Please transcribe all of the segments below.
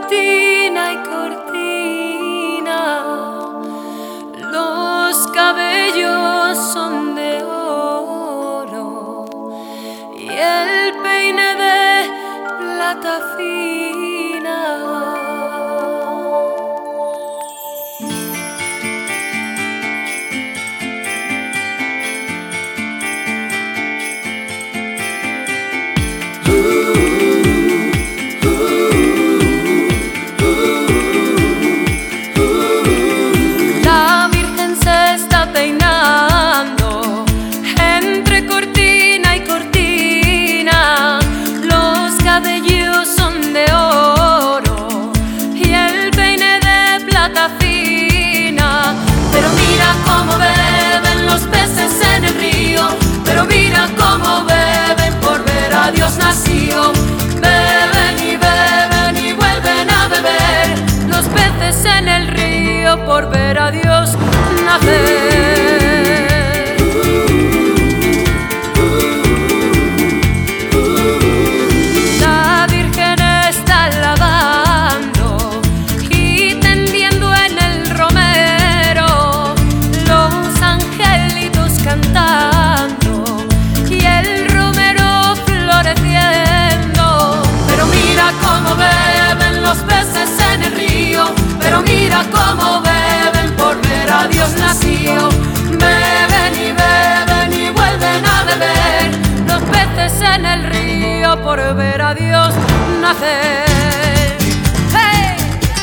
cortina y cortina, los cabellos son de oro y el peine de plata fina. Peinando entre cortina y cortina, los cabellos son de oro y el peine de plata fina. Pero mira cómo beben los peces en el río, pero mira cómo beben, por ver a Dios nació. Beben y vuelven a beber los peces en el río, por ver a Dios nacer. La Virgen está lavando y tendiendo en el romero, los angelitos cantando y el romero floreciendo. Pero mira cómo beben los peces en el río, pero mira cómo beben, por ver a Dios nació. Beben y vuelven a beber los peces en el río, por ver a Dios nacer. ¡Hey!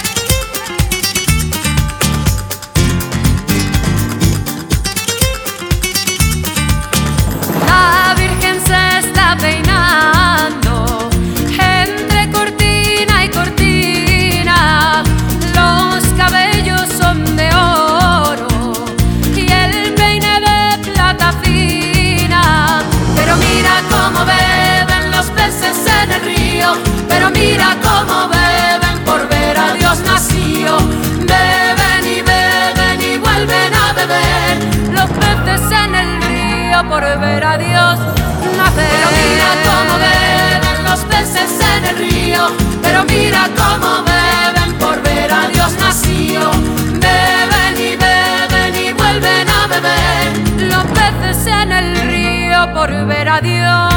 La Virgen se está peinando entre cortina y cortina, los cabellos son de oro y el peine de plata fina. Pero mira cómo beben los peces en el río, pero mira cómo beben, por ver a Dios nació. Beben y vuelven a beber los peces en el río, por ver a Dios nacer. Pero mira cómo beben los peces en el río, pero mira cómo beben, por ver a Dios nació. Beben y vuelven a beber los peces en el río, por ver a Dios.